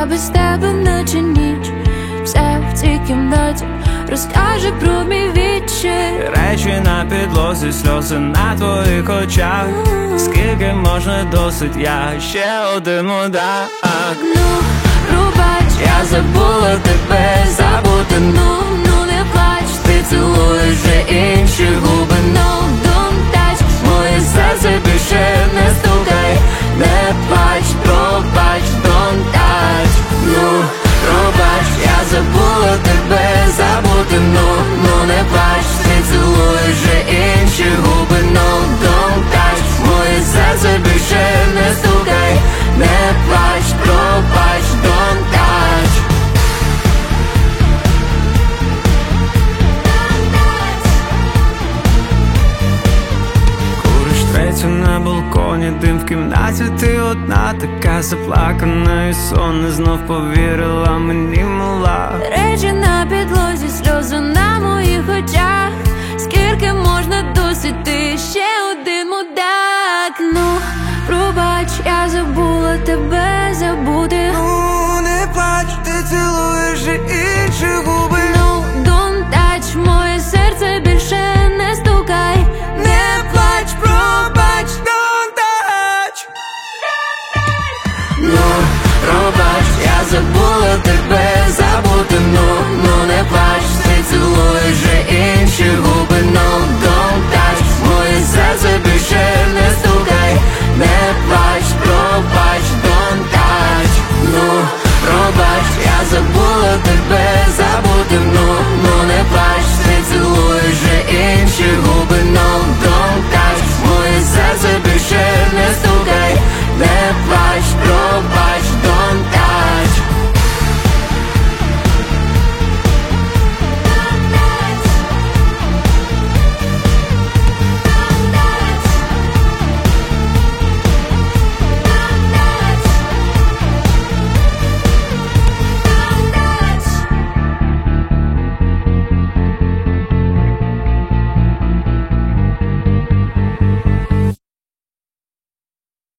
я без тебе наче ніч. Все в цій кімнаті розкаже про мій відчай. Речі на підлозі, сльози на твоїх очах. Скільки можна досить, я ще один мудак. Ну, пробач, Я забула тебе, забути. ну не плач. Ти цілуєш вже інші губи. No, don't touch. Моє серце більше не стукай. Не плач, пробач, don't touch. Ну, пробач, я забула тебе, забути. Ну не плач. Ти цілуєш вже інші губи. No, don't touch. Моє серце більше не стукай. Не плач, пробач, don't touch. Куриш третю на балконі, дим в кімнаті, ти одна, така заплакана і сонна. Знов повірила мені, мала. Речі на підлозі, сльози на